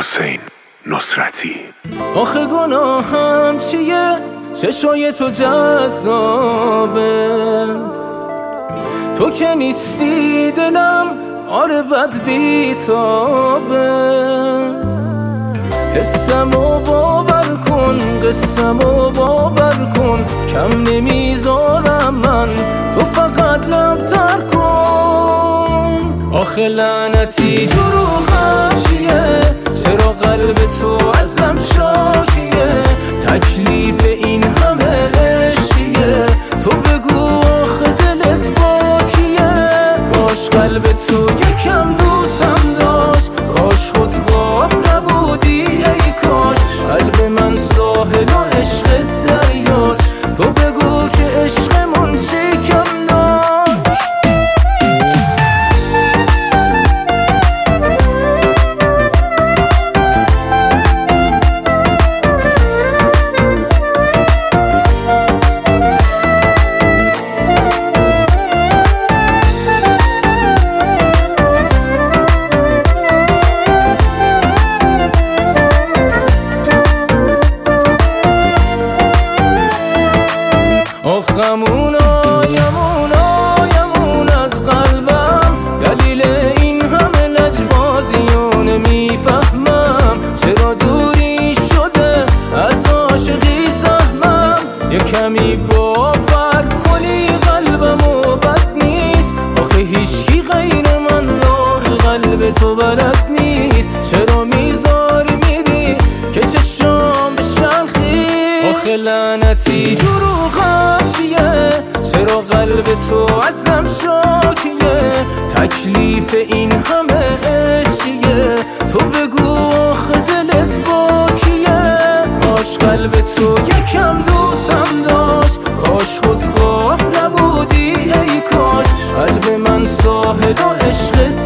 حسین نصرتی. آخه گناهم چیه؟ چشای تو جذابه، تو که نیستی دلم آره بد بیتابه. حسمو باور کن، قسمو باور کن، کم نمیذارم من، تو فقط لب تر کن. آخه لعنتی دروغم چیه؟ چرا قلب تو ازم شاکیه؟ تکلیف این همه عشقیه؟ تو بگو آخه دلت با کیه؟ کاش قلب تو یکم دوستم داشت، کاش خودخواه نبودی ای کاش. قلب من ساحل و عشق دریاست، تو بگو که عشقمون چی کم داشت. آخمون آیمون از قلبم، دلیل این همه لجبازیونه میفهمم. چرا دوری شده از عاشقی سهمم؟ یه کمی باور کنی قلبمو بد نیست، آخه هیچکی غیر من راه قلب تو بلد نیست. چرا میذاری میری که چشام بشن خیس؟ آخه لعنتی دروغم چیه؟ چرا قلب تو ازم شاکیه؟ تکلیف این همه عشقیه؟ تو بگو آخه دلت با کیه؟ کاش قلب تو یکم دوستم داشت، کاش خودخواه نبودی ای کاش. قلب من ساحل و عشق